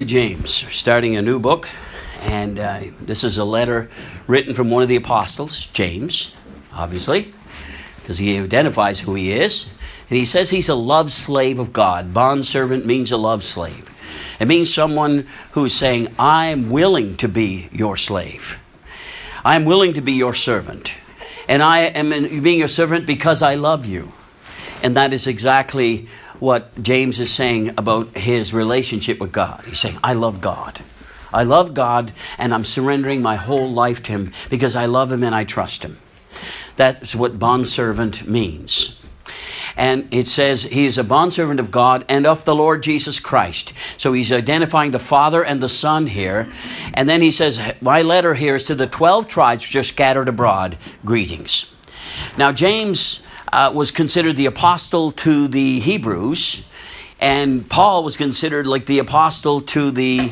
James, starting a new book, and this is a letter written from one of the apostles, James, obviously, because he identifies who he is, and he says he's a love slave of God. Bondservant means a love slave. It means someone who is saying, I'm willing to be your slave. I'm willing to be your servant, and I am being your servant because I love you. And that is exactly what James is saying about his relationship with God. He's saying, I love God. I love God, and I'm surrendering my whole life to him because I love him and I trust him. That's what bondservant means. And it says he is a bondservant of God and of the Lord Jesus Christ. So he's identifying the Father and the Son here. And then he says, my letter here is to the 12 tribes which are scattered abroad. Greetings. Now James was considered the apostle to the Hebrews, and Paul was considered like the apostle to the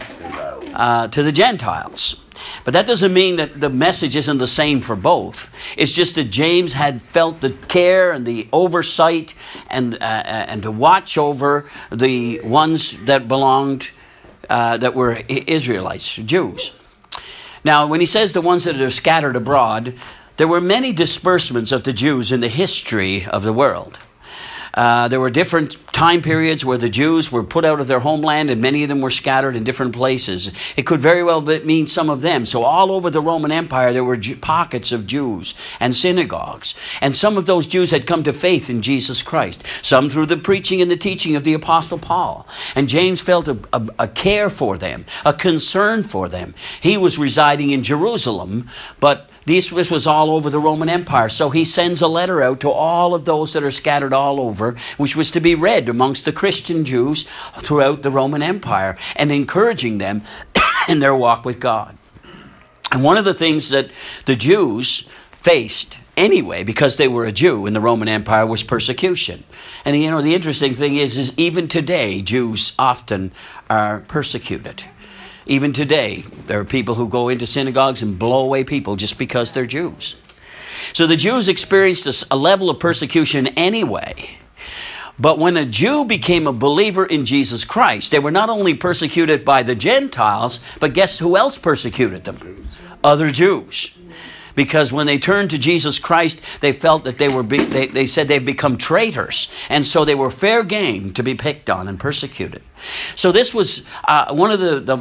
Gentiles. But that doesn't mean that the message isn't the same for both. It's just that James had felt the care and the oversight and to watch over the ones that belonged, that were Israelites, Jews. Now, when he says the ones that are scattered abroad, there were many disbursements of the Jews in the history of the world. There were different time periods where the Jews were put out of their homeland, and many of them were scattered in different places. It could very well mean some of them. So all over the Roman Empire, there were pockets of Jews and synagogues. And some of those Jews had come to faith in Jesus Christ. Some through the preaching and the teaching of the Apostle Paul. And James felt a care for them, a concern for them. He was residing in Jerusalem, but this was all over the Roman Empire. So he sends a letter out to all of those that are scattered all over, which was to be read amongst the Christian Jews throughout the Roman Empire, and encouraging them in their walk with God. And one of the things that the Jews faced anyway, because they were a Jew in the Roman Empire, was persecution. And the interesting thing is even today, Jews often are persecuted. Even today, there are people who go into synagogues and blow away people just because they're Jews. So the Jews experienced a level of persecution anyway. But when a Jew became a believer in Jesus Christ, they were not only persecuted by the Gentiles, but guess who else persecuted them? Other Jews. Because when they turned to Jesus Christ, they felt that they said they'd become traitors. And so they were fair game to be picked on and persecuted. So this was one of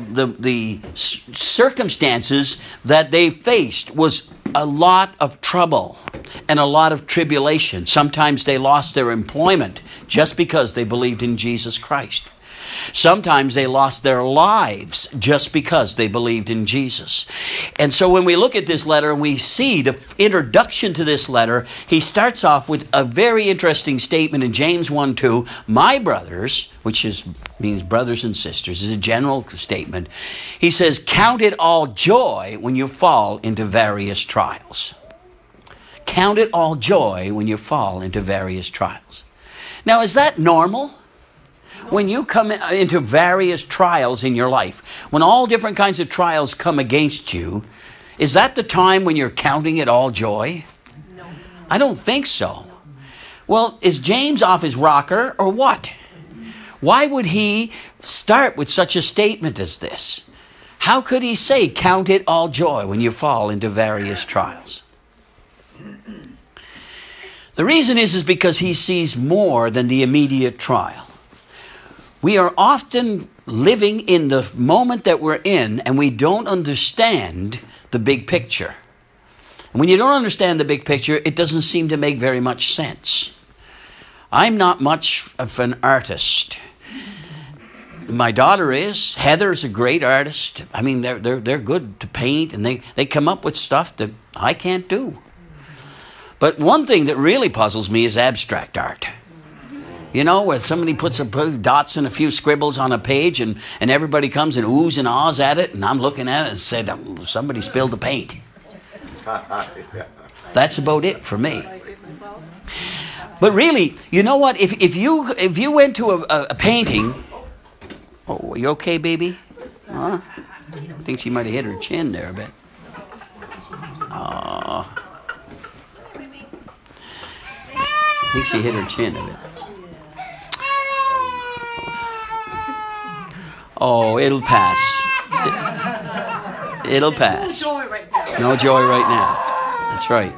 the circumstances that they faced was a lot of trouble and a lot of tribulation. Sometimes they lost their employment just because they believed in Jesus Christ. Sometimes they lost their lives just because they believed in Jesus. And so when we look at this letter and we see the introduction to this letter, he starts off with a very interesting statement in James 1:2. My brothers, which means brothers and sisters, is a general statement. He says, count it all joy when you fall into various trials. Count it all joy when you fall into various trials. Now, is that normal? When you come into various trials in your life, when all different kinds of trials come against you, is that the time when you're counting it all joy? No. I don't think so. Well, is James off his rocker or what? Why would he start with such a statement as this? How could he say, count it all joy when you fall into various trials? The reason is because he sees more than the immediate trial. We are often living in the moment that we're in, and we don't understand the big picture. And when you don't understand the big picture, it doesn't seem to make very much sense. I'm not much of an artist. My daughter is. Heather's a great artist. I mean, they're good to paint, and they come up with stuff that I can't do. But one thing that really puzzles me is abstract art. You know, where somebody puts a dots and a few scribbles on a page and everybody comes and oohs and ahs at it, and I'm looking at it and said, somebody spilled the paint. That's about it for me. But really, you know what? If you went to a painting, oh, are you okay, baby? Huh? I think she might have hit her chin there a bit. Oh. I think she hit her chin a bit. Oh, it'll pass. It'll pass. No joy right now. No joy right now. That's right.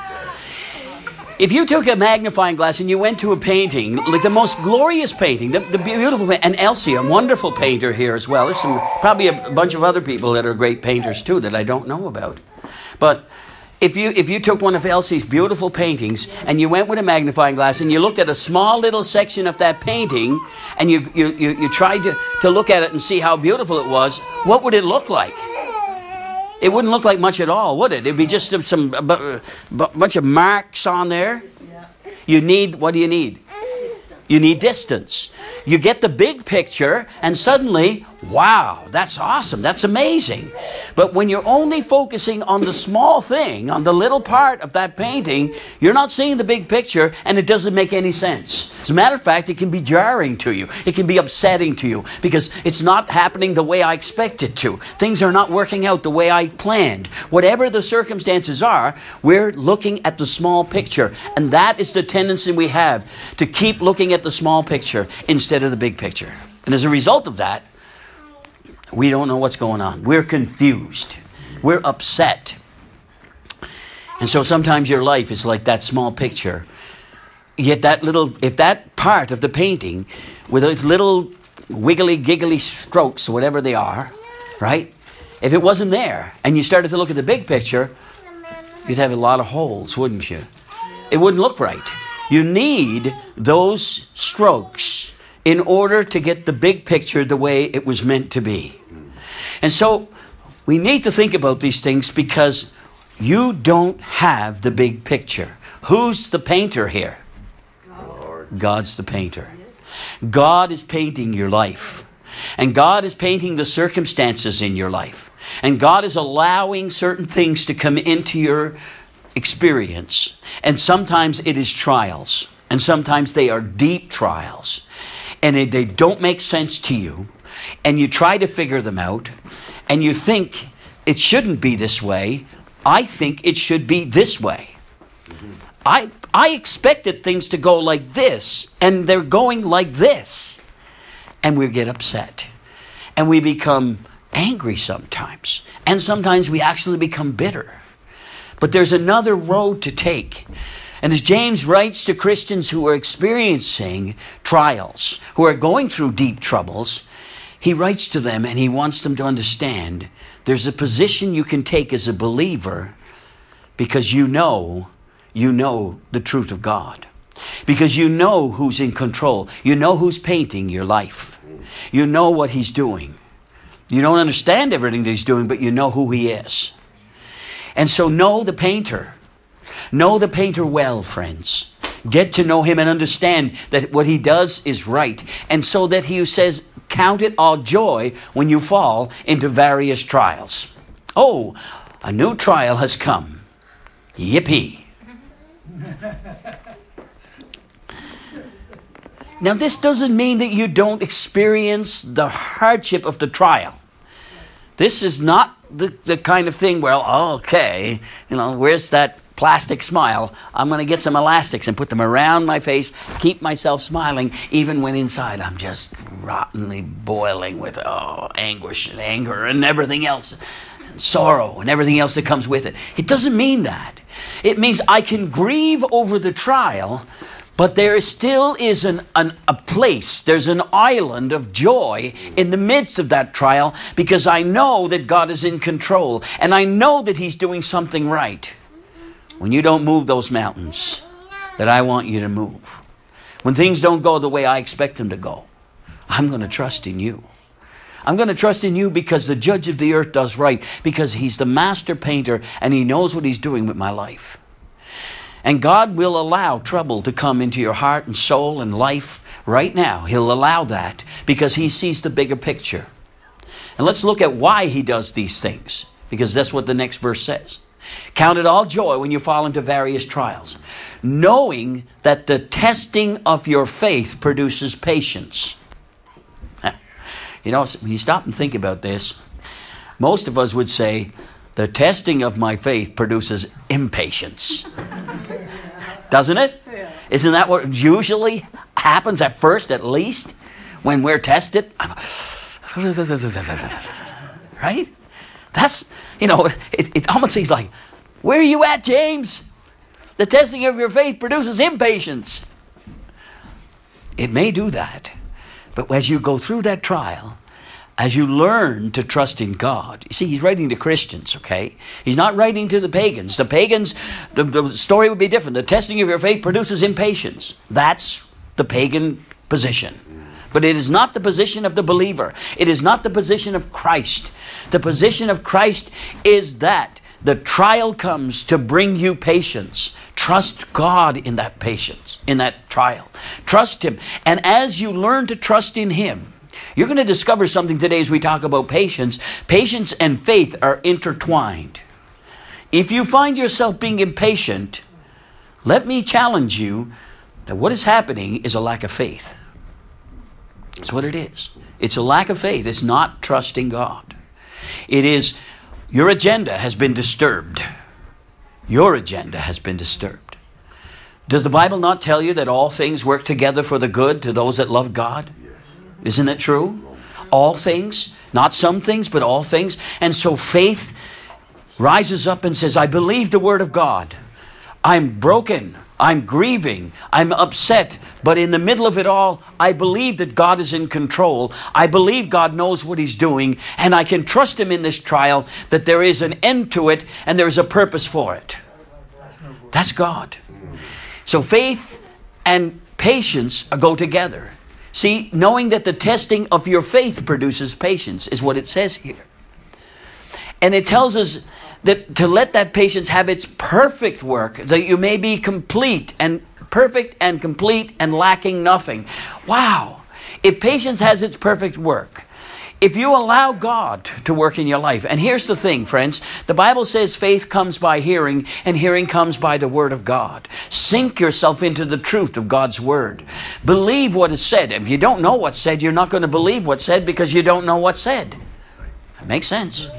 If you took a magnifying glass and you went to a painting, like the most glorious painting, the beautiful, and Elsie, a wonderful painter here as well. There's probably a bunch of other people that are great painters too that I don't know about. But if you took one of Elsie's beautiful paintings and you went with a magnifying glass and you looked at a small little section of that painting and you tried to look at it and see how beautiful it was, what would it look like? It wouldn't look like much at all, would it? It'd be just some bunch of marks on there. What do you need? You need distance. You get the big picture and suddenly, wow, that's awesome. That's amazing. But when you're only focusing on the small thing, on the little part of that painting, you're not seeing the big picture and it doesn't make any sense. As a matter of fact, it can be jarring to you. It can be upsetting to you because it's not happening the way I expect it to. Things are not working out the way I planned. Whatever the circumstances are, we're looking at the small picture. And that is the tendency we have, to keep looking at the small picture instead of the big picture. And as a result of that, we don't know what's going on. We're confused. We're upset. And so sometimes your life is like that small picture. Yet if that part of the painting with those little wiggly, giggly strokes, whatever they are, right? If it wasn't there and you started to look at the big picture, you'd have a lot of holes, wouldn't you? It wouldn't look right. You need those strokes in order to get the big picture the way it was meant to be. And so we need to think about these things because you don't have the big picture. Who's the painter here? God's the painter. God is painting your life. And God is painting the circumstances in your life. And God is allowing certain things to come into your experience. And sometimes it is trials. And sometimes they are deep trials. And they don't make sense to you. And you try to figure them out. And you think it shouldn't be this way. I think it should be this way. I expected things to go like this. And they're going like this. And we get upset. And we become angry sometimes. And sometimes we actually become bitter. But there's another road to take. And as James writes to Christians who are experiencing trials, who are going through deep troubles, he writes to them and he wants them to understand there's a position you can take as a believer because you know the truth of God. Because you know who's in control. You know who's painting your life. You know what he's doing. You don't understand everything that he's doing, but you know who he is. And so know the painter. Know the painter well, friends. Get to know him and understand that what he does is right. And so that he who says, count it all joy when you fall into various trials. Oh, a new trial has come. Yippee. Now, this doesn't mean that you don't experience the hardship of the trial. This is not the kind of thing where, okay, where's that plastic smile? I'm going to get some elastics and put them around my face, keep myself smiling, even when inside I'm just rottenly boiling with anguish and anger and everything else, and sorrow and everything else that comes with it. It doesn't mean that. It means I can grieve over the trial, but there still is a place, there's an island of joy in the midst of that trial because I know that God is in control and I know that he's doing something right. When you don't move those mountains that I want you to move, when things don't go the way I expect them to go, I'm going to trust in you. I'm going to trust in you because the judge of the earth does right, because he's the master painter and he knows what he's doing with my life. And God will allow trouble to come into your heart and soul and life right now. He'll allow that because he sees the bigger picture. And let's look at why he does these things, because that's what the next verse says. Count it all joy when you fall into various trials, knowing that the testing of your faith produces patience. When you stop and think about this, most of us would say, the testing of my faith produces impatience. Doesn't it? Yeah. Isn't that what usually happens at first, at least? When we're tested? Right? That's, it almost seems like, where are you at, James? The testing of your faith produces impatience. It may do that. But as you go through that trial, as you learn to trust in God, you see, he's writing to Christians, okay? He's not writing to the pagans. The pagans, the story would be different. The testing of your faith produces impatience. That's the pagan position. But it is not the position of the believer. It is not the position of Christ. The position of Christ is that the trial comes to bring you patience. Trust God in that patience, in that trial. Trust Him. And as you learn to trust in Him, you're going to discover something today as we talk about patience. Patience and faith are intertwined. If you find yourself being impatient, let me challenge you that what is happening is a lack of faith. That's what it is. It's a lack of faith. It's not trusting God. It is your agenda has been disturbed. Your agenda has been disturbed. Does the Bible not tell you that all things work together for the good to those that love God? Isn't it true? All things, not some things, but all things. And so faith rises up and says, I believe the Word of God. I'm broken. I'm grieving. I'm upset. But in the middle of it all, I believe that God is in control. I believe God knows what He's doing. And I can trust Him in this trial, that there is an end to it and there is a purpose for it. That's God. So faith and patience go together. See, knowing that the testing of your faith produces patience is what it says here. And it tells us that to let that patience have its perfect work, that you may be complete and perfect and complete and lacking nothing. Wow. If patience has its perfect work, if you allow God to work in your life, and here's the thing, friends, the Bible says faith comes by hearing, and hearing comes by the Word of God. Sink yourself into the truth of God's Word. Believe what is said. If you don't know what's said, you're not going to believe what's said because you don't know what's said. That makes sense.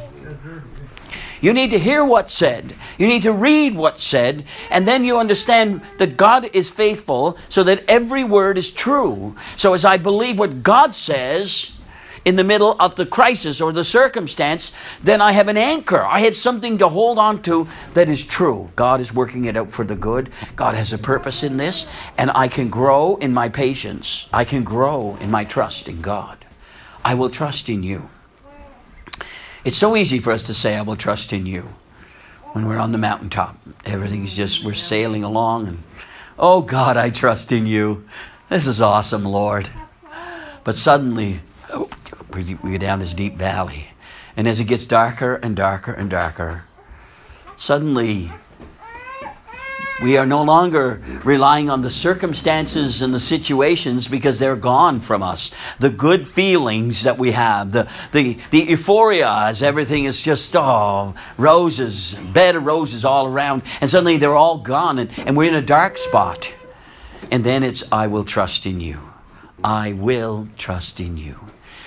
You need to hear what's said. You need to read what's said. And then you understand that God is faithful so that every word is true. So as I believe what God says in the middle of the crisis or the circumstance, then I have an anchor. I have something to hold on to that is true. God is working it out for the good. God has a purpose in this. And I can grow in my patience. I can grow in my trust in God. I will trust in you. It's so easy for us to say, I will trust in you. When we're on the mountaintop, everything's just, we're sailing along and, oh God, I trust in you. This is awesome, Lord. But suddenly, we go down this deep valley. And as it gets darker and darker and darker, suddenly we are no longer relying on the circumstances and the situations because they're gone from us. The good feelings that we have, the euphoria as everything is just, roses, bed of roses all around. And suddenly they're all gone and we're in a dark spot. And then it's, I will trust in you. I will trust in you.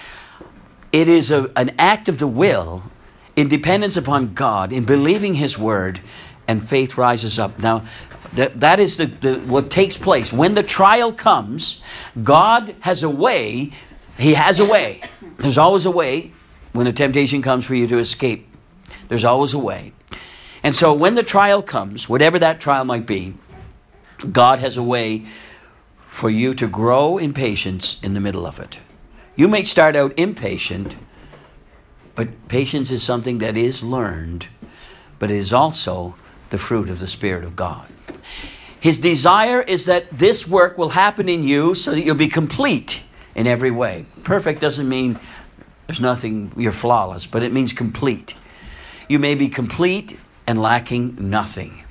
It is an act of the will in dependence upon God, in believing His Word, and faith rises up. Now, that is what takes place. When the trial comes, God has a way. He has a way. There's always a way when a temptation comes for you to escape. There's always a way. And so when the trial comes, whatever that trial might be, God has a way for you to grow in patience in the middle of it. You may start out impatient, but patience is something that is learned, but it is also the fruit of the Spirit of God. His desire is that this work will happen in you so that you'll be complete in every way. Perfect doesn't mean there's nothing, you're flawless, but it means complete. You may be complete and lacking nothing.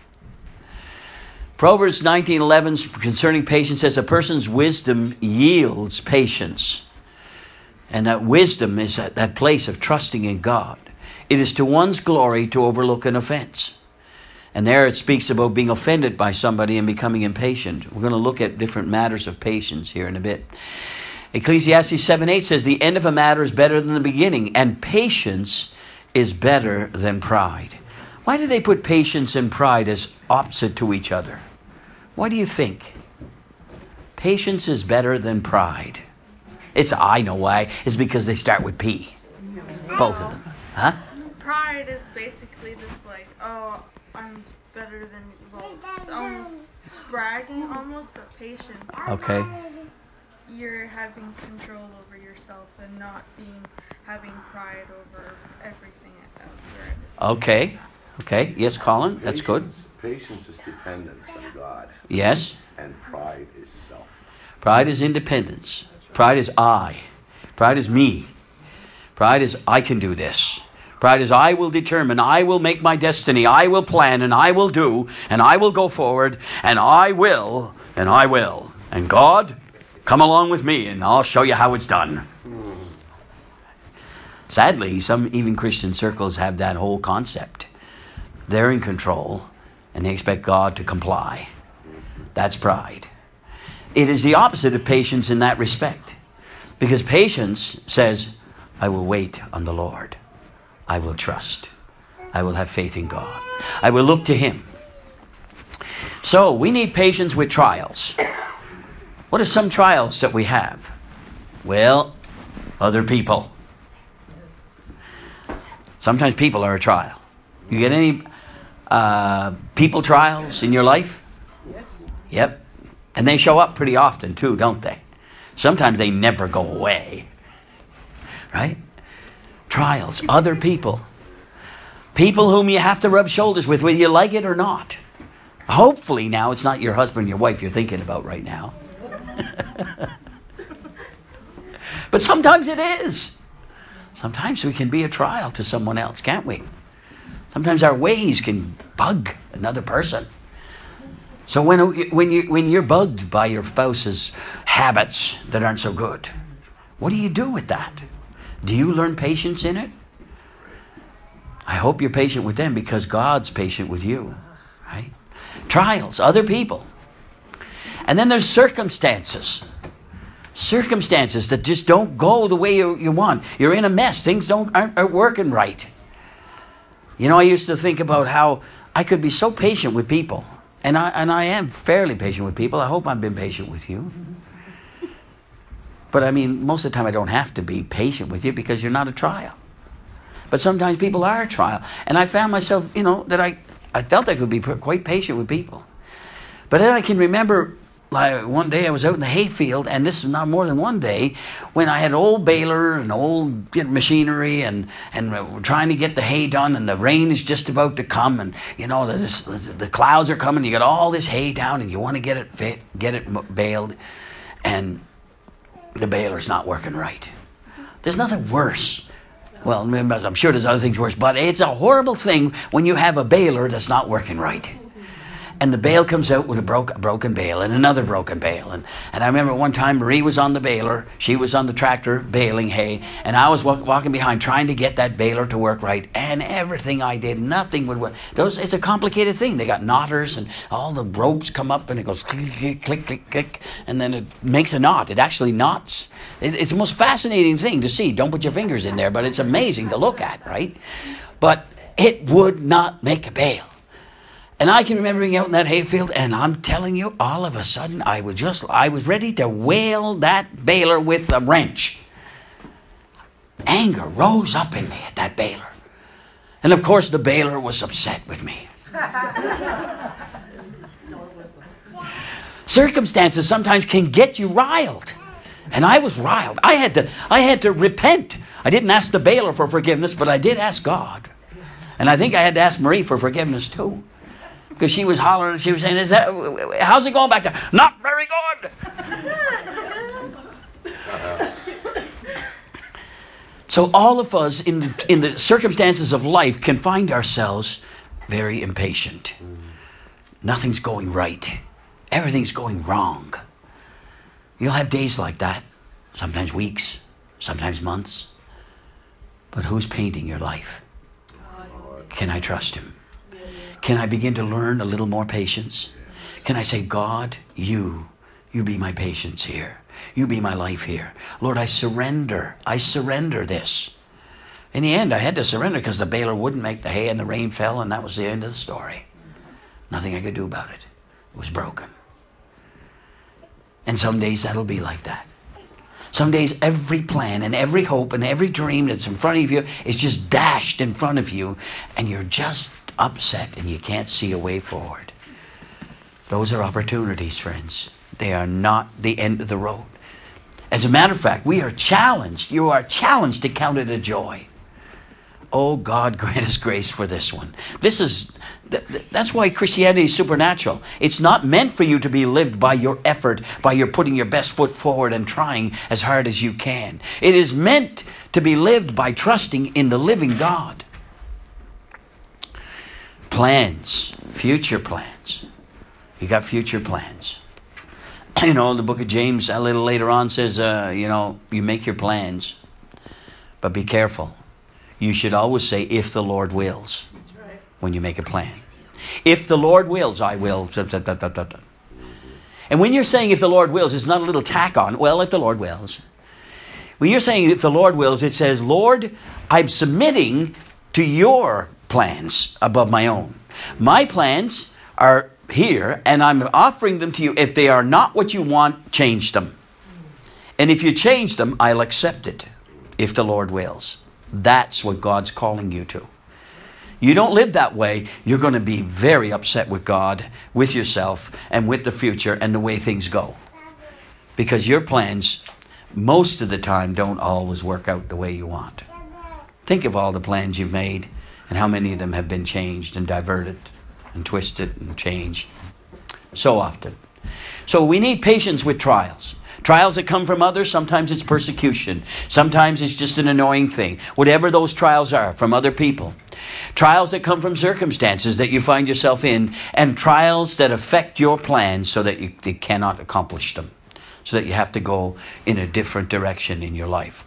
Proverbs 19:11 concerning patience says, a person's wisdom yields patience. And that wisdom is that place of trusting in God. It is to one's glory to overlook an offense. And there it speaks about being offended by somebody and becoming impatient. We're going to look at different matters of patience here in a bit. Ecclesiastes 7:8 says, the end of a matter is better than the beginning, and patience is better than pride. Why do they put patience and pride as opposite to each other? Why do you think? Patience is better than pride. I know why. It's because they start with P. Both of them. Huh? Pride is basically just like, oh, I'm better than you. Well, it's almost bragging, almost, but patience. Okay. You're having control over yourself and not having pride over everything else. Okay. Okay. Yes, Colin. That's good. Patience is dependence on God. Yes. And pride is self. Pride is independence. Pride is I. Pride is me. Pride is I can do this. Pride is I will determine, I will make my destiny, I will plan, and I will do, and I will go forward, and I will, and I will. And God, come along with me, and I'll show you how it's done. Sadly, some even Christian circles have that whole concept. They're in control, and they expect God to comply. That's pride. It is the opposite of patience in that respect. Because patience says, I will wait on the Lord. I will trust. I will have faith in God. I will look to Him. So, we need patience with trials. What are some trials that we have? Well, other people. Sometimes people are a trial. You get any people trials in your life? Yes. Yep. And they show up pretty often too, don't they? Sometimes they never go away. Right? Trials, other people. People whom you have to rub shoulders with, whether you like it or not. Hopefully now it's not your husband, your wife you're thinking about right now. But sometimes it is. Sometimes we can be a trial to someone else, can't we? Sometimes our ways can bug another person. So when you're bugged by your spouse's habits that aren't so good, what do you do with that? Do you learn patience in it? I hope you're patient with them because God's patient with you. Right? Trials, other people. And then there's circumstances. Circumstances that just don't go the way you want. You're in a mess. Things aren't working right. You know, I used to think about how I could be so patient with people. And I am fairly patient with people. I hope I've been patient with you. But I mean, most of the time I don't have to be patient with you because you're not a trial. But sometimes people are a trial. And I found myself, that I felt I could be quite patient with people. But then I can remember one day I was out in the hayfield, and this is not more than one day, when I had an old baler and old machinery and we're trying to get the hay done, and the rain is just about to come, and the clouds are coming, you got all this hay down and you want to get it baled, and the baler's not working right. There's nothing worse. Well, I'm sure there's other things worse, but it's a horrible thing when you have a baler that's not working right. And the bale comes out with a broken bale and another broken bale. And I remember one time Marie was on the baler. She was on the tractor baling hay. And I was walking behind trying to get that baler to work right. And everything I did, nothing would work. It's a complicated thing. They got knotters and all the ropes come up and it goes click, click, click, click, click. And then it makes a knot. It actually knots. It's the most fascinating thing to see. Don't put your fingers in there, but it's amazing to look at, right? But it would not make a bale. And I can remember being out in that hayfield, and I'm telling you, all of a sudden, I was ready to whale that baler with a wrench. Anger rose up in me at that baler. And of course, the baler was upset with me. Circumstances sometimes can get you riled. And I was riled. I had to repent. I didn't ask the baler for forgiveness, but I did ask God. And I think I had to ask Marie for forgiveness too. Because she was hollering, she was saying, how's it going back there? Not very good. So all of us in the circumstances of life can find ourselves very impatient. Nothing's going right. Everything's going wrong. You'll have days like that. Sometimes weeks, sometimes months. But who's painting your life? Can I trust Him? Can I begin to learn a little more patience? Can I say, God, you be my patience here. You be my life here. Lord, I surrender this. In the end, I had to surrender because the baler wouldn't make the hay and the rain fell, and that was the end of the story. Nothing I could do about it. It was broken. And some days that'll be like that. Some days every plan and every hope and every dream that's in front of you is just dashed in front of you, and you're just upset and you can't see a way forward. Those are opportunities, friends. They are not the end of the road. As a matter of fact, we are challenged. You are challenged to count it a joy. Oh, God, grant us grace for this one. That's why Christianity is supernatural. It's not meant for you to be lived by your effort, by your putting your best foot forward and trying as hard as you can. It is meant to be lived by trusting in the living God. Plans, future plans. You got future plans. You know, the book of James a little later on says, you make your plans, but be careful. You should always say, if the Lord wills, when you make a plan. If the Lord wills, I will. And when you're saying if the Lord wills, it's not a little tack on, well, if the Lord wills. When you're saying if the Lord wills, it says, Lord, I'm submitting to your plans above my own. My plans are here, and I'm offering them to you. If they are not what you want, change them. And if you change them, I'll accept it, if the Lord wills. That's what God's calling you to. You don't live that way, you're going to be very upset with God, with yourself, and with the future and the way things go. Because your plans, most of the time, don't always work out the way you want. Think of all the plans you've made and how many of them have been changed and diverted and twisted and changed so often. So we need patience with trials. Trials that come from others, sometimes it's persecution. Sometimes it's just an annoying thing. Whatever those trials are from other people. Trials that come from circumstances that you find yourself in, and trials that affect your plans so that you cannot accomplish them. So that you have to go in a different direction in your life.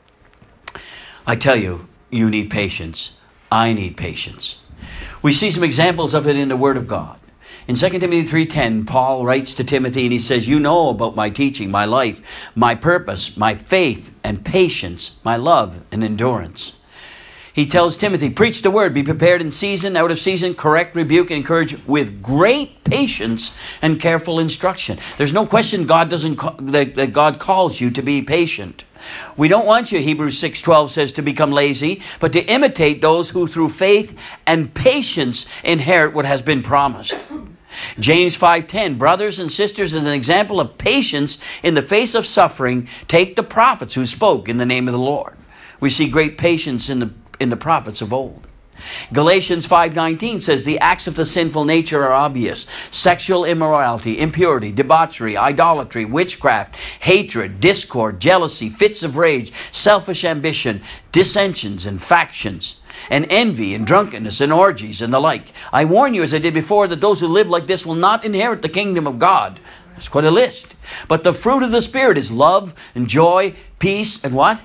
I tell you, you need patience. I need patience. We see some examples of it in the Word of God. In 2 Timothy 3:10, Paul writes to Timothy and he says, you know about my teaching, my life, my purpose, my faith and patience, my love and endurance. He tells Timothy, preach the word, be prepared in season, out of season, correct, rebuke, and encourage with great patience and careful instruction. There's no question that God calls you to be patient. We don't want you, Hebrews 6:12 says, to become lazy, but to imitate those who through faith and patience inherit what has been promised. James 5:10, brothers and sisters, as an example of patience in the face of suffering, take the prophets who spoke in the name of the Lord. We see great patience in the prophets of old. Galatians 5:19 says the acts of the sinful nature are obvious. Sexual immorality, impurity, debauchery, idolatry, witchcraft, hatred, discord, jealousy, fits of rage, selfish ambition, dissensions and factions, and envy and drunkenness and orgies and the like. I warn you, as I did before, that those who live like this will not inherit the kingdom of God. That's quite a list. But the fruit of the Spirit is love and joy, peace, and what?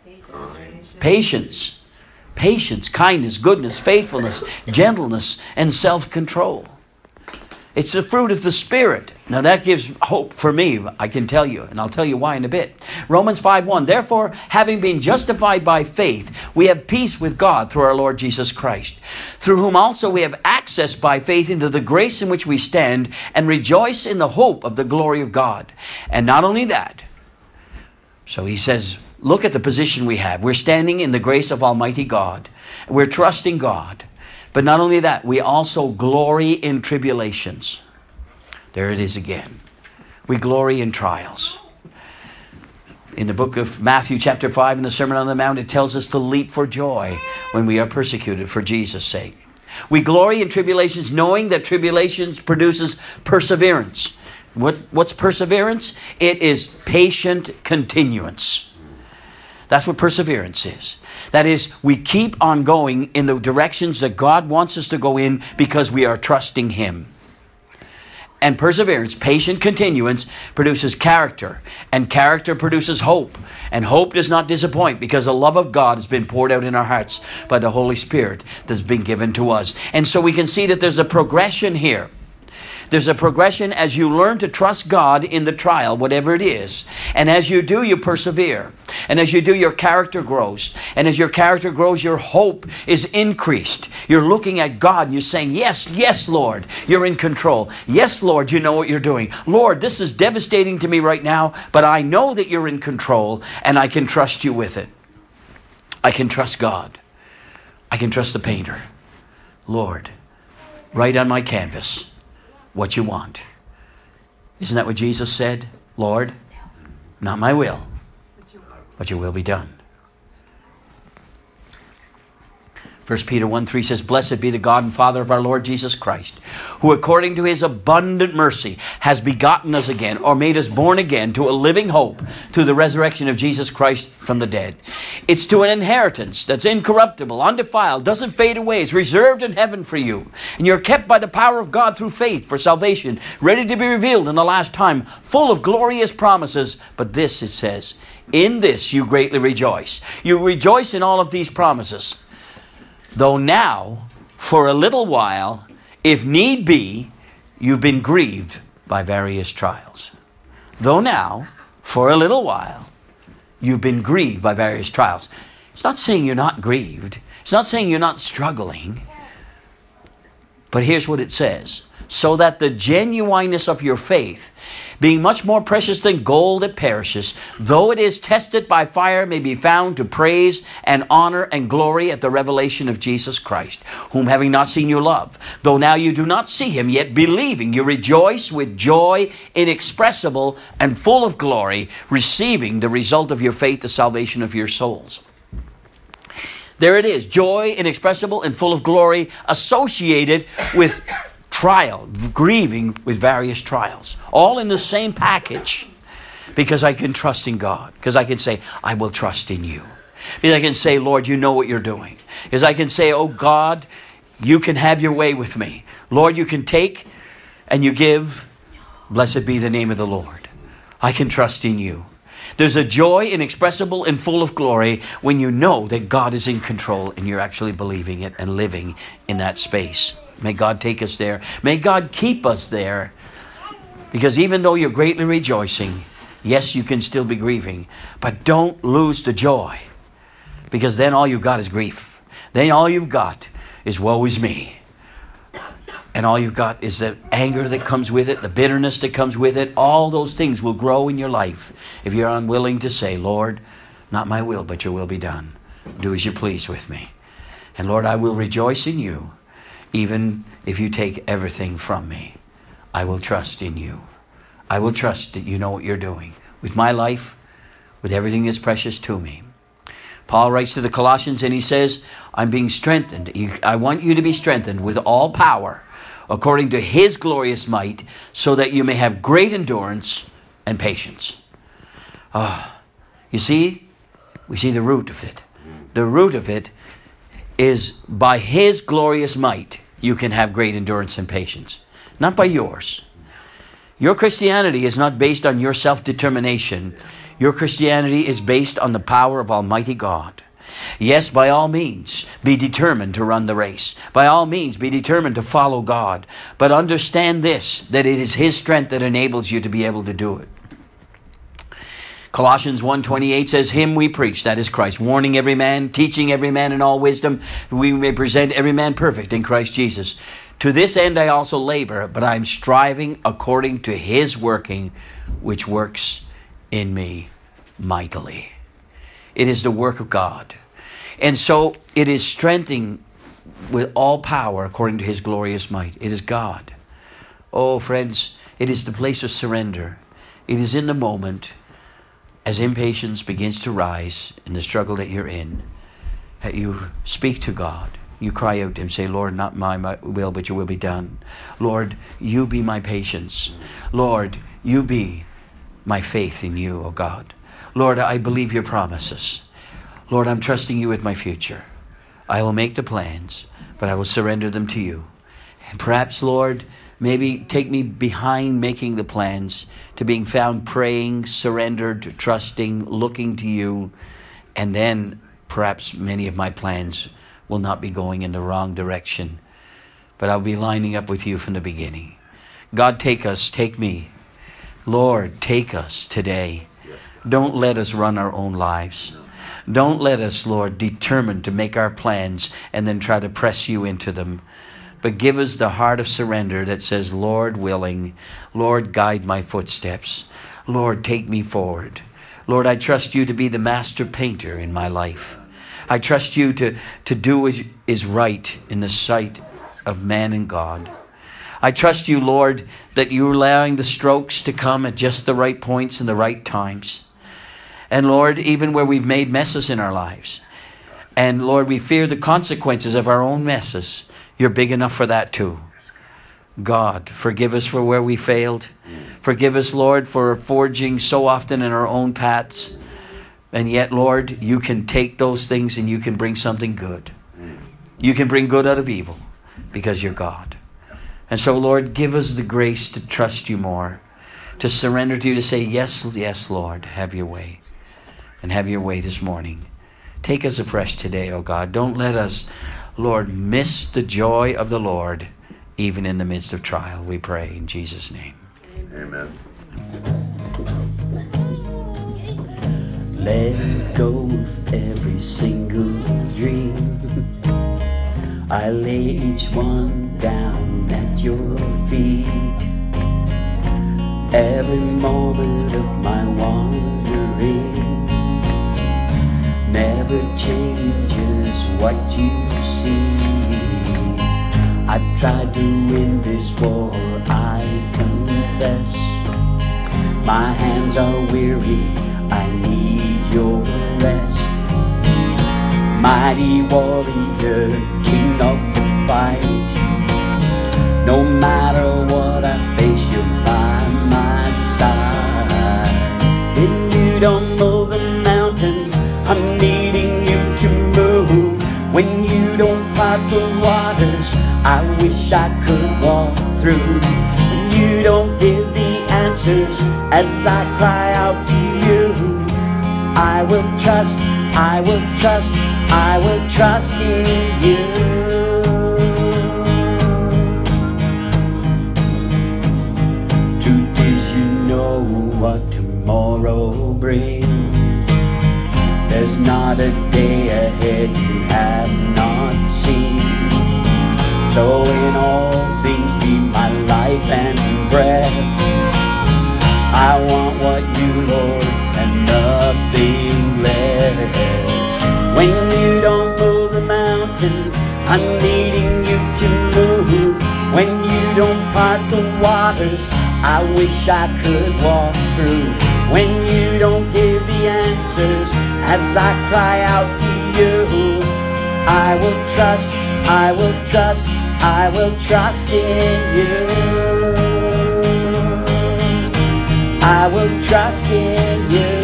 Patience. Patience, kindness, goodness, faithfulness, gentleness, and self-control. It's the fruit of the Spirit. Now that gives hope for me, I can tell you, and I'll tell you why in a bit. Romans 5:1, therefore, having been justified by faith, we have peace with God through our Lord Jesus Christ, through whom also we have access by faith into the grace in which we stand and rejoice in the hope of the glory of God. And not only that, so he says, look at the position we have. We're standing in the grace of Almighty God. We're trusting God. But not only that, we also glory in tribulations. There it is again. We glory in trials. In the book of Matthew chapter 5 in the Sermon on the Mount, it tells us to leap for joy when we are persecuted for Jesus' sake. We glory in tribulations, knowing that tribulations produces perseverance. What's perseverance? It is patient continuance. That's what perseverance is. That is, we keep on going in the directions that God wants us to go in because we are trusting Him. And perseverance, patient continuance, produces character. And character produces hope. And hope does not disappoint because the love of God has been poured out in our hearts by the Holy Spirit that's been given to us. And so we can see that there's a progression here. There's a progression as you learn to trust God in the trial, whatever it is. And as you do, you persevere. And as you do, your character grows. And as your character grows, your hope is increased. You're looking at God and you're saying, yes, yes, Lord, you're in control. Yes, Lord, you know what you're doing. Lord, this is devastating to me right now, but I know that you're in control and I can trust you with it. I can trust God. I can trust the painter. Lord, write on my canvas what you want. Isn't that what Jesus said? Lord, not my will, but your will be done. 1 Peter 1:3 says, Blessed be the God and Father of our Lord Jesus Christ, who according to his abundant mercy has begotten us again, or made us born again to a living hope through the resurrection of Jesus Christ from the dead. It's to an inheritance that's incorruptible, undefiled, doesn't fade away. It's reserved in heaven for you. And you're kept by the power of God through faith for salvation, ready to be revealed in the last time, full of glorious promises. But this, it says, in this you greatly rejoice. You rejoice in all of these promises. Though now, for a little while, if need be, you've been grieved by various trials. Though now, for a little while, you've been grieved by various trials. It's not saying you're not grieved. It's not saying you're not struggling. But here's what it says. So that the genuineness of your faith, being much more precious than gold that perishes, though it is tested by fire, may be found to praise and honor and glory at the revelation of Jesus Christ, whom having not seen you love. Though now you do not see him, yet believing you rejoice with joy inexpressible and full of glory, receiving the result of your faith, the salvation of your souls. There it is, joy inexpressible and full of glory, associated with trial, grieving with various trials. All in the same package, because I can trust in God. Because I can say, I will trust in you. Because I can say, Lord, you know what you're doing. Because I can say, oh God, you can have your way with me. Lord, you can take and you give. Blessed be the name of the Lord. I can trust in you. There's a joy inexpressible and full of glory when you know that God is in control and you're actually believing it and living in that space. May God take us there. May God keep us there. Because even though you're greatly rejoicing, yes, you can still be grieving. But don't lose the joy. Because then all you've got is grief. Then all you've got is woe is me. And all you've got is the anger that comes with it, the bitterness that comes with it. All those things will grow in your life if you're unwilling to say, Lord, not my will, but your will be done. Do as you please with me. And Lord, I will rejoice in you. Even if you take everything from me, I will trust in you. I will trust that you know what you're doing with my life, with everything that's precious to me. Paul writes to the Colossians and he says, I'm being strengthened. I want you to be strengthened with all power according to his glorious might, so that you may have great endurance and patience. You see, we see the root of it. The root of it is by his glorious might you can have great endurance and patience. Not by yours. Your Christianity is not based on your self-determination. Your Christianity is based on the power of Almighty God. Yes, by all means, be determined to run the race. By all means, be determined to follow God. But understand this, that it is his strength that enables you to be able to do it. Colossians 1:28 says, Him we preach, that is Christ, warning every man, teaching every man in all wisdom, that we may present every man perfect in Christ Jesus. To this end I also labor, but I am striving according to his working, which works in me mightily. It is the work of God. And so it is strengthening with all power according to his glorious might. It is God. Oh, friends, it is the place of surrender. It is in the moment, as impatience begins to rise in the struggle that you're in, that you speak to God. You cry out to him, say, Lord, not my will, but your will be done. Lord, you be my patience. Lord, you be my faith in you, oh God. Lord, I believe your promises. Lord, I'm trusting you with my future. I will make the plans, but I will surrender them to you. And perhaps, Lord, maybe take me behind making the plans to being found praying, surrendered, trusting, looking to you. And then perhaps many of my plans will not be going in the wrong direction, but I'll be lining up with you from the beginning. God, take us, take me. Lord, take us today. Don't let us run our own lives. Don't let us, Lord, determine to make our plans and then try to press you into them. But give us the heart of surrender that says, Lord willing, Lord, guide my footsteps. Lord, take me forward. Lord, I trust you to be the master painter in my life. I trust you to do what is right in the sight of man and God. I trust you, Lord, that you're allowing the strokes to come at just the right points and the right times. And Lord, even where we've made messes in our lives, and Lord, we fear the consequences of our own messes, you're big enough for that too. God, forgive us for where we failed. Forgive us, Lord, for forging so often in our own paths. And yet, Lord, you can take those things and you can bring something good. You can bring good out of evil because you're God. And so, Lord, give us the grace to trust you more, to surrender to you, to say, yes, yes, Lord, have your way. And have your way this morning. Take us afresh today, oh God. Don't let us, Lord, miss the joy of the Lord, even in the midst of trial, we pray in Jesus' name. Amen. Let go of every single dream. I lay each one down at your feet. Every moment of my wandering never changes what you see. I tried to win this war, I confess. My hands are weary, I need your rest. Mighty warrior, king of the fight. No matter what I face, you're by my side. When you don't move the mountains, I'm needing you to move. When you don't part the waters, I wish I could walk through. When you don't give the answers as I cry out to you, I will trust, I will trust, I will trust in you. Truth is, you know what tomorrow brings. There's not a day ahead you have not seen. So in all things be my life and breath. I want what you, Lord, and nothing less. When you don't move the mountains, I'm needing you to move. When you don't part the waters, I wish I could walk through. When you don't give the answers as I cry out to you, I will trust, I will trust, I will trust in you. I will trust in you.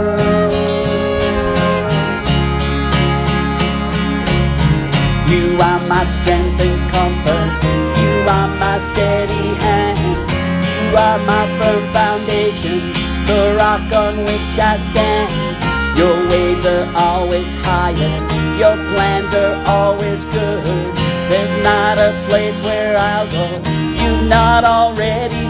You are my strength and comfort. You are my steady hand. You are my firm foundation, the rock on which I stand. Your ways are always higher. Your plans are always good. There's not a place where I'll go you've not already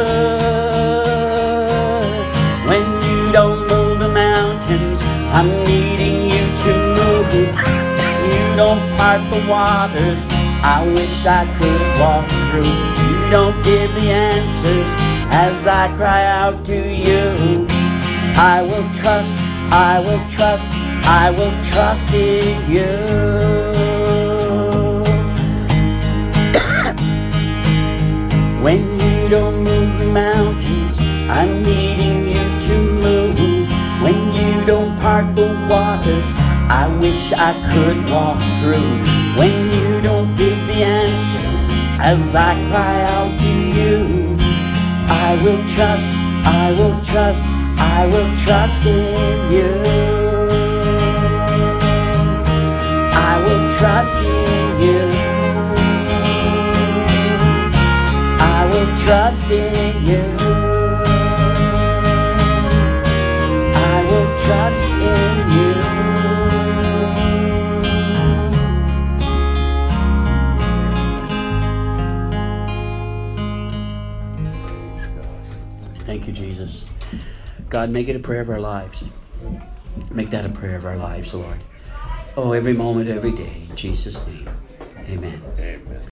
stood. When you don't move the mountains, I'm needing you to move. You don't part the waters, I wish I could walk through. You don't give the answers as I cry out to you. I will trust, I will trust, I will trust in you. When you don't move the mountains, I'm needing you to move. When you don't part the waters, I wish I could walk through. When you don't give the answer as I cry out to you, I will trust, I will trust, I will trust in you. I will trust in you. I will trust in you. I will trust in you. Thank you, Jesus. God, make it a prayer of our lives. Make that a prayer of our lives, Lord. Oh, every moment, every day. In Jesus' name. Amen. Amen.